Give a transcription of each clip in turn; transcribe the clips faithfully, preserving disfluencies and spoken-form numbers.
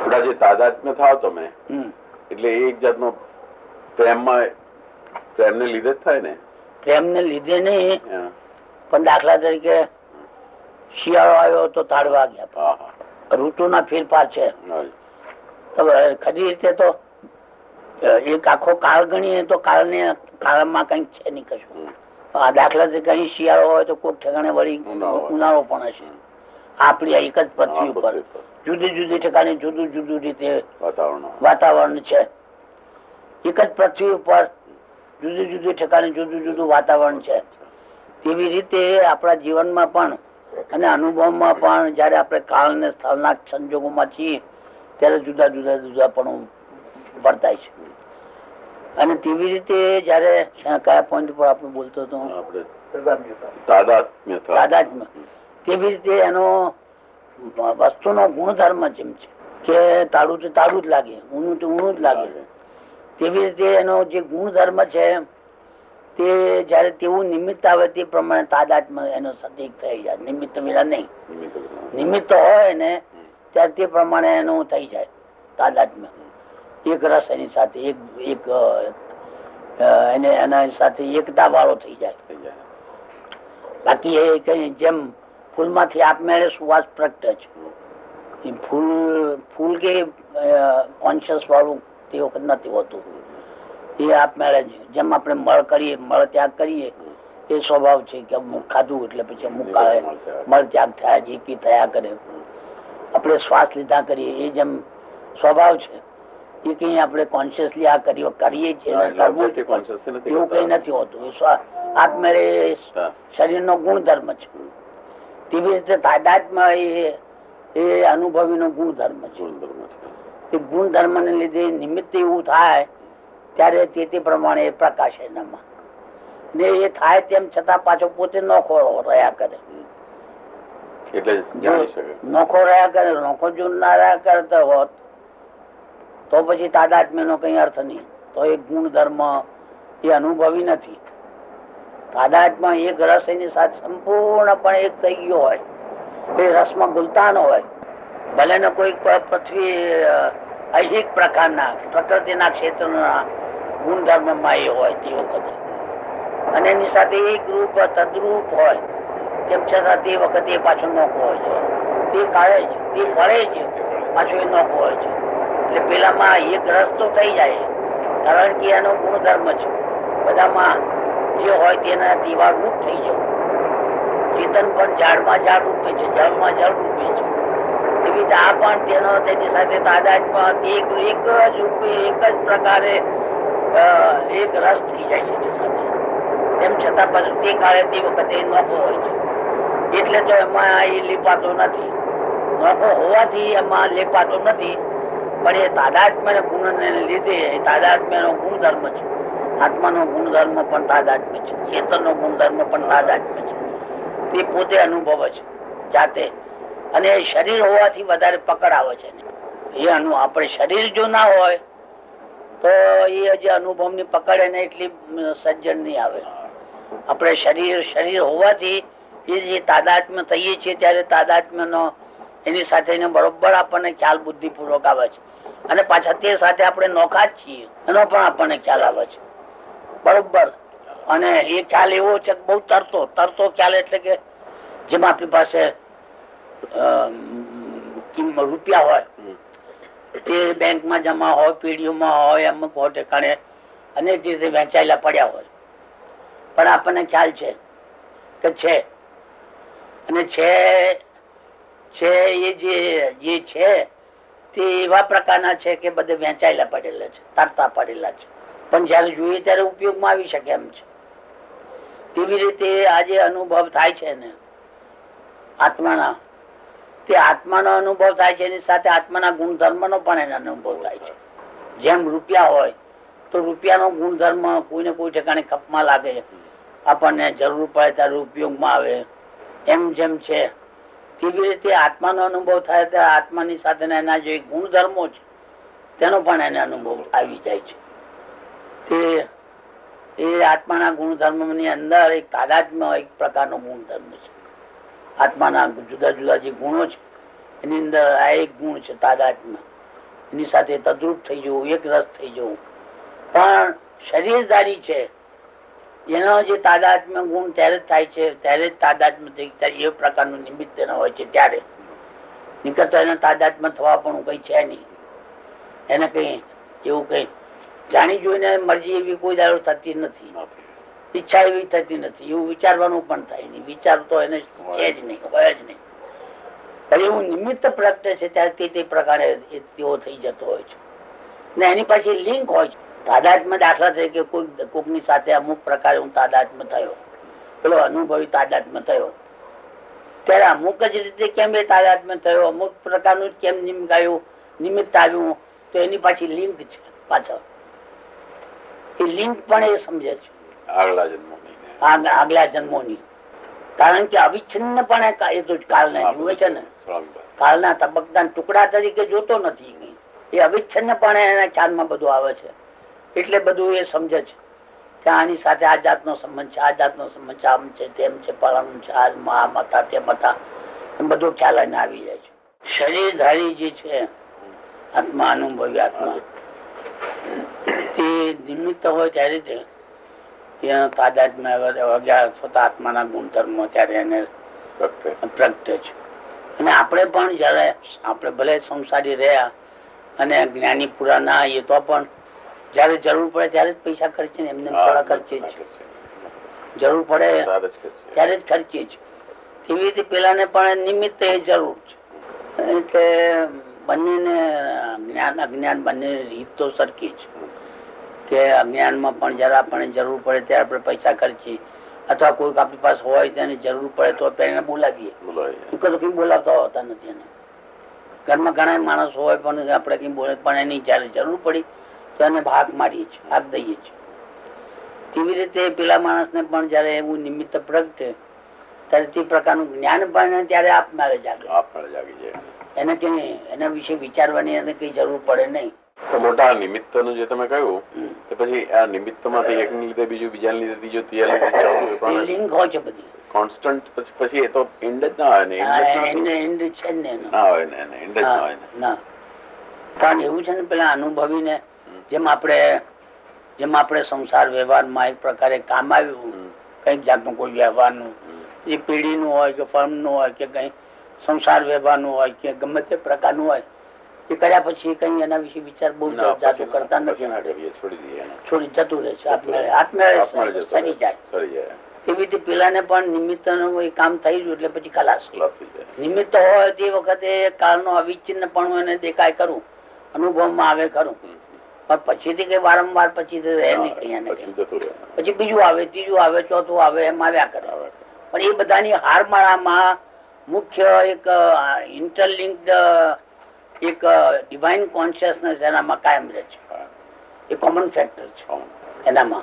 આપડા જે તાદાત્મ્ય થાવ તમે એટલે એક જાતનો પ્રેમમાં પ્રેમને લીધે જ થાય ને? પ્રેમને લીધે નહીં, પણ દાખલા તરીકે શિયાળો આવ્યો તો તાળવા ગયા, ઋતુના ફેરફાર છે. ખરી રીતે તો એક આખો કાળ ગણીએ તો કાળ ને કાળમાં કઈક છે નહીં કશું. દાખલા તરીકે અહીં શિયાળો હોય તો કોઈ ઠેકાણે વળી ઉનાળો પણ હશે. આપડી એક જ પૃથ્વી ઉપર જુદી જુદી ઠેકાણે જુદું જુદું રીતે વાતાવરણ છે. એક જ પૃથ્વી ઉપર જુદી જુદી ઠેકાણે જુદું જુદું વાતાવરણ છે. તેવી રીતે આપણા જીવનમાં પણ અને અનુભવમાં પણ જયારે આપણે કાળ ને સ્થળના સંજોગોમાં છીએ ત્યારે જુદા જુદા જુદા પણ વર્તાય છે. અને તેવી રીતે જયારે કયા પોઈન્ટ પર આપણે બોલતો હતો, તાદાત્મ્ય, તેવી રીતે એનો વસ્તુનો ગુણધર્મ જેમ છે કે તાળું તો તાળું જ લાગે, ઊનું તો ઊનું જ લાગે. તેવી રીતે એનો જે ગુણધર્મ છે તે જયારે તેવું નિમિત્ત આવે તે પ્રમાણે તાદાત્મ્ય એનો સદીક થઈ જાય. નિમિત્ત વિના નહીં, નિમિત્ત હોય ને ત્યારે તે પ્રમાણે એનું થઈ જાય તાદાત્મ્ય. એક રસ એની સાથે એક એક એને એના સાથે એકતા વાળો થઈ જાય. બાકી એ કઈ જેમ ફૂલ માંથી આપમેળે સુવાસ પ્રગટે છે, ફૂલ ફૂલ કે કોન્શિયસ વાળું તે વખત નથી હોતું. એ આપમેળે જ જેમ આપણે મળ કરીએ, મળ ત્યાગ કરીએ એ સ્વભાવ છે કે અમુક ખાધું એટલે પછી અમુક કાળે મળ ત્યાગ થયા જીપી થયા કરે. આપણે શ્વાસ લીધા કરીએ એ જેમ સ્વભાવ છે એ કઈ આપણે કોન્શિયસલી આ કરીએ છીએ એવું કઈ નથી હોતું. આપમેળે શરીર નો ગુણધર્મ છે. તેવી રીતે તાદાત્મ્ય એ અનુભવી નો ગુણધર્મ છે. તે ગુણધર્મ ને લીધે નિમિત્ત એવું થાય ત્યારે તે તે પ્રમાણે પ્રકાશ એનામાં ને એ થાય તેમ છતાં પાછો પોતે નોખો રહ્યા કરે. નોખો રહ્યા કરે. નોખો જો ના રહ્યા કરતા હોત તો પછી તાદાત્મ્ય નો કઈ અર્થ નહીં. તો એ ગુણધર્મ એ અનુભવી નથી. તાદાત્મ્ય એક રસ એની સાથે સંપૂર્ણપણે એક થઈ ગયો હોય, એ રસમાં ગુલતાન હોય, ભલે ને કોઈ પૃથ્વી અહિક પ્રકારના પ્રકૃતિના ક્ષેત્રના ગુણધર્મ માં એ હોય તે વખતે, અને એની સાથે એક રૂપ તદ્રૂપ હોય તેમ છતાં તે વખતે પાછો નોખો હોય છે. તે કાળે છે, તે ફળે છે, પાછો એ નોખો હોય છે. એટલે પેલામાં એક રસ તો થઈ જાય, કારણ કે એનો ગુણધર્મ છે. બધામાં જે હોય તેના દીવા રૂપ થઈ જવું. ચેતન પણ ઝાડમાં ઝાડ રૂપે છે, જળમાં જળ રૂપે છે. એવી આ પણ તેનો તેની સાથે તાદાત્મ્ય એક એક જ રૂપે એક જ પ્રકારે એક રસ થઈ જાય છે એની સાથે. તેમ છતાં પાછું તે કાળે તે વખતે નોખો હોય છે. એટલે તો એમાં એ લેપાતો નથી. નોખો હોવાથી એમાં લેપાતો નથી, પણ એ તાદાત્મ્ય ગુણ ને લીધે એ તાદાત્મ્ય નો ગુણધર્મ છે. આત્માનો ગુણધર્મ પણ તાદાત્મ્ય છે, ચેતન નો ગુણધર્મ પણ તાદાત્મ્ય છે. તે પોતે અનુભવ છે જાતે. અને શરીર હોવાથી વધારે પકડ આવે છે. એ અનુ આપણે શરીર જો ના હોય તો એ જે અનુભવ ની પકડ એને એટલી સજ્જન નહીં આવે. આપણે શરીર શરીર હોવાથી એ જે તાદાત્મ્ય થઈએ છીએ ત્યારે તાદાત્મ્ય નો એની સાથે બરોબર આપણને ખ્યાલ બુદ્ધિપૂર્વક આવે છે. અને પાછા તે સાથે આપણે નોખા જ છીએ એનો પણ આપણને ખ્યાલ આવે છે બરોબર. અને એ ખ્યાલ એવો છે બહુ તરતો તરતો ખ્યાલ, એટલે કે જેમ આપણી પાસે રૂપિયા હોય તે બેંકમાં જમા હોય, પેઢીઓમાં હોય, અમુક હોય ઠેકાણે અનેક રીતે વહેંચાયેલા પડ્યા હોય, પણ આપણને ખ્યાલ છે કે છે. અને છે છે એ જે છે તે એવા પ્રકારના છે કે બધે વહેંચાયેલા પડેલા છે, તરતા પડેલા છે, પણ જયારે જોઈએ ત્યારે ઉપયોગમાં આવી શકે એમ છે. તેવી રીતે આજે અનુભવ થાય છે ને આત્માના, તે આત્માનો અનુભવ થાય છે એની સાથે આત્માના ગુણધર્મનો પણ એને અનુભવ થાય છે. જેમ રૂપિયા હોય તો રૂપિયાનો ગુણધર્મ કોઈને કોઈ ઠેકાણે કપમાં લાગે, આપણને જરૂર પડે ત્યારે ઉપયોગમાં આવે, એમ જેમ છે તેવી રીતે આત્માનો અનુભવ થાય ત્યારે આત્માની સાથે એના જે ગુણધર્મો છે તેનો પણ એને અનુભવ આવી જાય છે. તે એ આત્માના ગુણધર્મ ની અંદર એક તાદાત્મ્ય એક પ્રકારનો ગુણધર્મ છે. આત્માના જુદા જુદા જે ગુણો છે એની અંદર આ એક ગુણ છે તાદાત્મ્ય. એની સાથે તદ્રુપ થઈ જવું, એક રસ થઈ જવું. પણ શરીરધારી છે એનો જે તાદાત્મ્ય ગુણ ત્યારે જ થાય છે, ત્યારે જ તાદાત્મ્ય એ પ્રકારનું નિમિત્ત હોય છે ત્યારે. નિકટ એના તાદાત્મ્ય થવા પણ કઈ છે નહીં. એને કઈ એવું કઈ જાણી જોઈને મરજી એવી કોઈ દાડો થતી નથી, ઈચ્છા એવી થતી નથી, એવું વિચારવાનું પણ થાય નહીં. વિચાર તો એને છે જ નહીં, હોય જ નહીં. એવું નિમિત્ત પ્રગટે છે ત્યારે તે પ્રકારે તેઓ થઈ જતો હોય છે ને એની પાછી લિંક હોય છે. તાદાત્મ્ય દાખલા તરીકે કોઈ કોકની સાથે અમુક પ્રકારે હું તાદાત્મ્ય થયો, પેલો અનુભવી તાદાત્મ્ય થયો, ત્યારે અમુક જ રીતે કેમ એ તાદાત્મ્ય થયો, અમુક પ્રકારનું કેમ નિમગાયું નિમિત્ત આવ્યું, તો એની પાછી લિંક છે પાછળ. એ લિંક પણ એ સમજે છે આગલા જન્મોની, આગલા જન્મોની. કારણ કે અવિચ્છિન્નપણે એ તો કાળને જુએ છે ને, કાળના તબક્કા ટુકડા તરીકે જોતો નથી. એ અવિચ્છિન્નપણે એના ખ્યાલમાં બધું આવે છે, એટલે બધું એ સમજે છે કે આની સાથે આ જાતનો સંબંધ છે, આ જાતનો સંબંધ છે, આમ છે, તેમ છે, પળાનું છે, આ મતા તે મતા, એમ બધું ખ્યાલ એને આવી જાય છે. શરીરધારી જે છે આત્મા, અનુભવી આત્મા, તે નિમિત્ત હોય ત્યારે જ એનો તાદાત્મ્ય વગેરે છતાં આત્માના ગુણધર્મો ત્યારે એને પ્રગટે છે. અને આપણે પણ જયારે આપણે ભલે સંસારી રહ્યા અને જ્ઞાની પૂરા ના આવીએ તો પણ જયારે જરૂર પડે ત્યારે જ પૈસા ખર્ચે ને, એમને થોડા ખર્ચે છે. જરૂર પડે ત્યારે જ ખર્ચે છે. તેવી રીતે પેલાને પણ નિમિત્ત એ જરૂર છે. એટલે બંનેને જ્ઞાન અજ્ઞાન બંને રીત તો સરખી છે કે અજ્ઞાનમાં પણ જયારે આપણને જરૂર પડે ત્યારે આપણે પૈસા ખર્ચીએ, અથવા કોઈક આપણી પાસે હોય તેને જરૂર પડે તો એને બોલાવીએ. તો કઈ બોલાવતા હોતા નથી. એને ઘરમાં ઘણા માણસ હોય પણ આપણે કઈ બોલે, પણ એની જયારે જરૂર પડી તો એને ભાગ મારીએ છીએ, ભાગ દઈએ છીએ. તેવી રીતે પેલા માણસને પણ જયારે એવું નિમિત્ત પ્રગટે ત્યારે તે પ્રકારનું જ્ઞાન પણ ત્યારે આપનારે જાગે, જાગી જાય. એને કઈ એના વિશે વિચારવાની એને કઈ જરૂર પડે નહીં. તો મોટા નિમિત્ત નું જે તમે કહ્યું, તો પછી આ નિમિત્ત માંથી એક ને લીધે બીજું, બીજા લીધે ત્રીજો, ત્રીજા લીધે લિંક હોય છે બધી કોન્સ્ટન્ટ. પછી એ તો એન્ડ જ ના હોય ને, એન્ડ છે ને ના હોય ને, એન્ડ જ ના હોય ને. પણ એવું છે ને પેલા અનુભવી ને જેમ આપણે જેમ આપણે સંસાર વ્યવહારમાં એક પ્રકારે કામ આવ્યું, કઈક જાતનું કોઈ વ્યવહારનું, એ પેઢીનું હોય કે ફર્મનું હોય કે કઈ સંસાર વ્યવહારનું હોય કે ગમે તે પ્રકારનું હોય, એ કર્યા પછી કઈ એના વિશે વિચાર બહુ જાતું કરતા નથી, છોડી જતું રહે છે. આત્મા સરી જાય. એવી રીતે પેલાને પણ નિમિત્ત નું કામ થઈ ગયું એટલે પછી ખલાસ. નિમિત્ત હોય તે વખતે કાળનો અવિચ્છિન્ન પણ એને દેખાય ખરું, અનુભવમાં આવે ખરું, પણ પછીથી કઈ વારંવાર પછી રહે નહીં કઈ એને. પછી બીજું આવે, ત્રીજું આવે, ચોથું આવે, એમ આવ્યા કરે. પણ એ બધાની હારમાળામાં મુખ્ય એક ઇન્ટરલિંક્ડ એક ડિવાઇન કોન્શિયસનેસ એનામાં કાયમ રહે છે. એ કોમન ફેક્ટર છે એનામાં,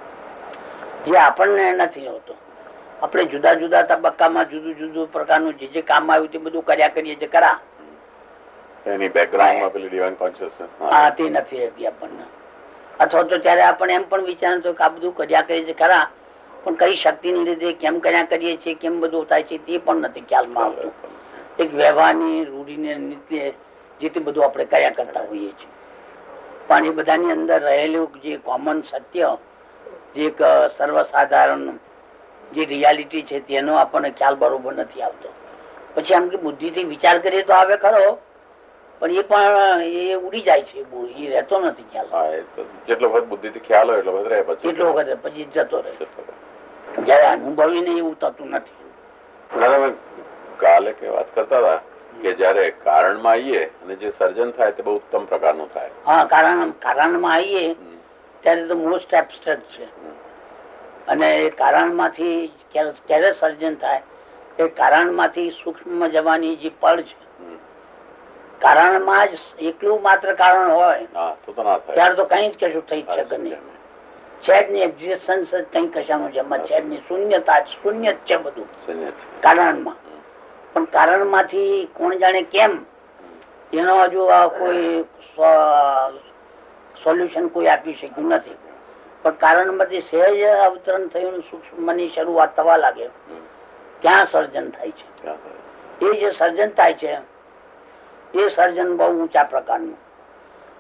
જે આપણને નથી હોતો. આપણે જુદા જુદા તબક્કામાં જુદું જુદું પ્રકારનું જે જે કામ આવ્યું તે બધું કર્યા કરીએ છીએ ખરા, એની બેકગ્રાઉન્ડમાં પેલી ડિવાઇન કોન્શિયસનેસ હા તે નથી રહેતી આપણને. અથવા તો ત્યારે આપણે એમ પણ વિચાર તો કે આ બધું કર્યા કરીએ છીએ ખરા, પણ કઈ શક્તિની લીધે કેમ કર્યા કરીએ છીએ, કેમ બધું થાય છે તે પણ નથી ખ્યાલમાં આવતું. એક વ્યવહારની રૂઢીને નીતિ જે તે બધું આપણે કર્યા કરતા હોઈએ છીએ, પણ એ બધાની અંદર રહેલું જે કોમન સત્ય, જે એક સર્વસાધારણ જે રિયાલિટી છે તેનો આપણને ખ્યાલ બરોબર નથી આવતો. પછી આમ કે બુદ્ધિથી વિચાર કરીએ તો આવે ખરો, પણ એ પણ એ ઉડી જાય છે, એ રહેતો નથી ખ્યાલ. જેટલો વખત બુદ્ધિથી ખ્યાલ હોય એટલો વખત રહે, પછી એટલો વખત પછી જતો રહે. જયારે અનુભવીને એવું થતું નથી. કાલે કે વાત કરતા હતા કે જયારે કારણમાં આવીએ અને જે સર્જન થાય તે બહુ ઉત્તમ પ્રકારનું થાય. હા, કારણ કારણમાં આવીએ ત્યારે તો મોસ્ટ એબ્સ્ટ્રેક્ટ છે. અને એ કારણમાંથી ક્યારે સર્જન થાય, એ કારણમાંથી સૂક્ષ્મ જવાની જે પળ છે, કારણમાં જ એકલું માત્ર કારણ હોય ત્યારે તો કઈ જ કશું થઈ જ શકે નહીં. છે જ નહીં, એક્ઝિસ્ટન્સ જ કઈ કશાનું જમા છે જ નહીં, શૂન્યતા શૂન્ય જ છે બધું કારણમાં. પણ કારણમાંથી કોણ જાણે કેમ એનો હજુ કોઈ સોલ્યુશન કોઈ આપી શક્યું નથી. પણ કારણમાંથી સહેજ અવતરણ થયું, સૂક્ષ્મની શરૂઆત થવા લાગે, ક્યાં સર્જન થાય છે. એ જે સર્જન થાય છે એ સર્જન બહુ ઊંચા પ્રકારનું,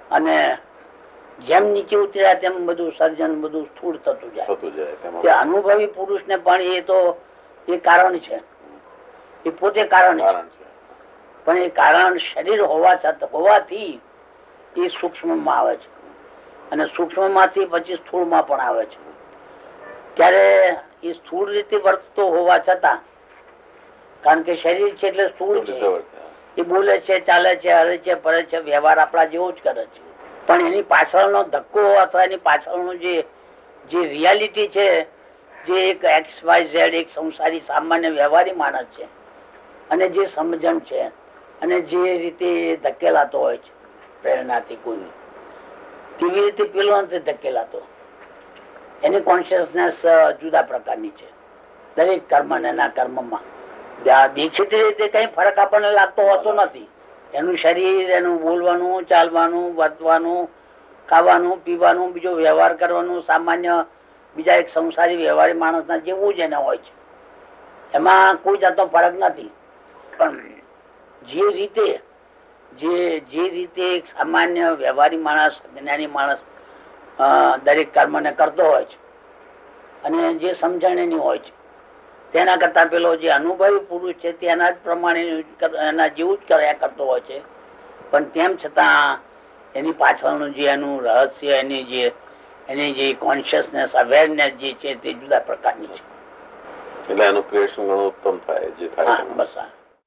અને જેમ નીચે ઉતર્યા તેમ બધું સર્જન બધું સ્થૂળ થતું જાય થતું જાય. તે અનુભવી પુરુષ ને પણ એ તો એ કારણ છે, એ પોતે કારણ છે, પણ એ કારણ શરીર હોવા છતાં હોવાથી એ સૂક્ષ્મ માં આવે છે અને સૂક્ષ્મ માંથી પછી સ્થૂળ માં પણ આવે છે. ત્યારે એ સ્થૂળ રીતે વર્તતો હોવા છતાં, કારણ કે શરીર છે એટલે સ્થૂળ છે, એ બોલે છે, ચાલે છે, હરે છે, ફરે છે, વ્યવહાર આપણા જેવો જ કરે છે, પણ એની પાછળનો ધક્કો અથવા એની પાછળનું જે જે રિયાલિટી છે, જે એક એક્સ વાય ઝેડ એક સંસારી સામાન્ય વ્યવહારી માણસ છે અને જે સમજણ છે અને જે રીતે ધકેલાતો હોય છે પ્રેરણાથી કોઈ, તેવી રીતે પેલો નથી ધકેલાતો. એની કોન્શિયસનેસ જુદા પ્રકારની છે દરેક કર્મ ને એના કર્મમાં. દેખીતી રીતે કઈ ફરક આપણને લાગતો હોતો નથી. એનું શરીર, એનું બોલવાનું, ચાલવાનું, વર્તવાનું, ખાવાનું, પીવાનું, બીજો વ્યવહાર કરવાનું સામાન્ય બીજા એક સંસારી વ્યવહારી માણસના જેવું જ એને હોય છે. એમાં કોઈ જાતનો ફરક નથી. પણ જે રીતે જે જે રીતે એક સામાન્ય વ્યવહારી માણસ, જ્ઞાની માણસ દરેક કર્મને કરતો હોય છે અને જે સમજણ એની હોય છે, તેના કરતા પેલો જે અનુભવી પુરુષ છે તેના જ પ્રમાણે એના જેવું જ કર્યા કરતો હોય છે. પણ તેમ છતાં એની પાછળનું જે એનું રહસ્ય, એની જે એની જે કોન્શિયસનેસ, અવેરનેસ જે છે તે જુદા પ્રકારની છે. એટલે એનું ક્રિએશન ઘણું ઉત્તમ થાય જે થાય. બસ